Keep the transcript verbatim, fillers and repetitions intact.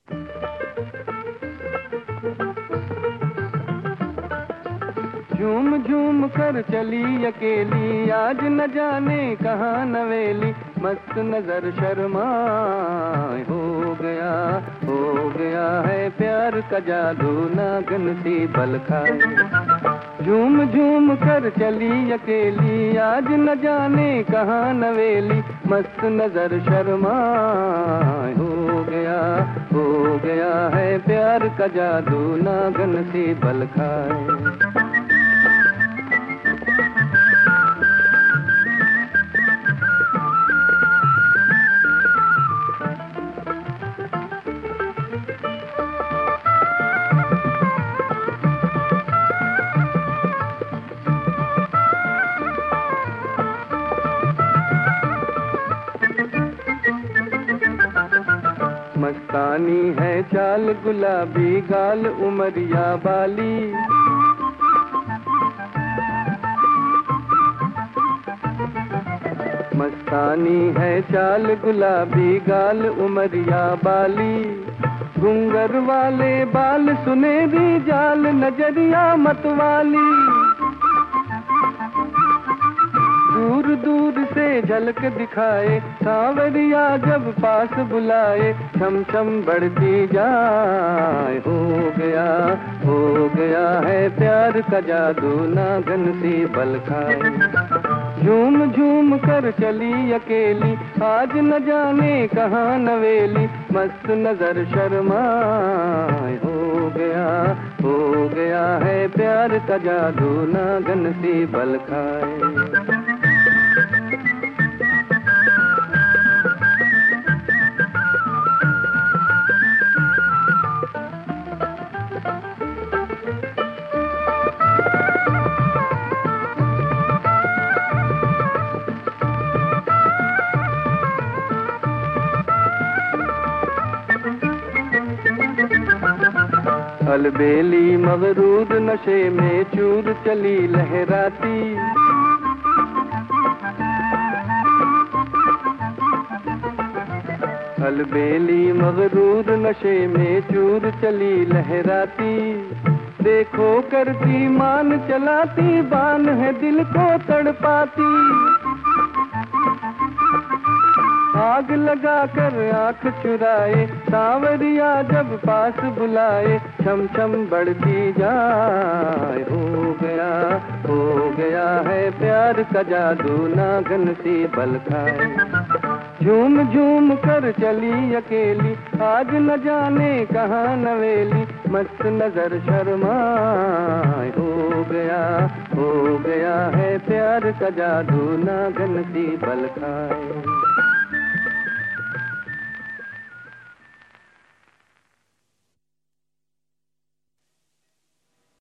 झूम झूम कर चली अकेली, आज न जाने कहाँ नवेली, मस्त नजर शर्माए। हो गया हो गया है प्यार का जादू, नागन सी बल खाए। झूम झूम कर चली अकेली, आज न जाने कहाँ नवेली, मस्त नजर शर्माए। हो गया हो गया है प्यार का जादू, नागन सी बल खाए। मस्तानी है चाल गुलाबी, गाल उमरिया बाली, मस्तानी है चाल गुलाबी, गाल उमरिया बाली, घुंगर वाले बाल सुनेरी, जाल नजरिया मतवाली, दूर दूर से झलक दिखाए, सांवरिया जब पास बुलाए, छम छम बढ़ती जाए। हो गया हो गया है प्यार का जादू, नागन सी बल खाए। झूम झूम कर चली अकेली, आज न जाने कहाँ नवेली, मस्त नजर शर्माए। हो गया हो गया है प्यार का जादू, नागन सी बल खाए। अलबेली मगरूर नशे में चूर चली लहराती, अलबेली मगरूर नशे में चूर चली लहराती, देखो करती मान चलाती, बान है दिल को तड़पाती, आग लगा कर आँख चुराए, सांवरिया जब पास बुलाए, छम छम बढ़ती जाए। हो गया हो गया है प्यार का जादू, नागन सी बल खाए। झूम झूम कर चली अकेली, आज न जाने कहाँ नवेली, मस्त नजर शर्माए। हो गया हो गया है प्यार का जादू, नागन सी बल खाए।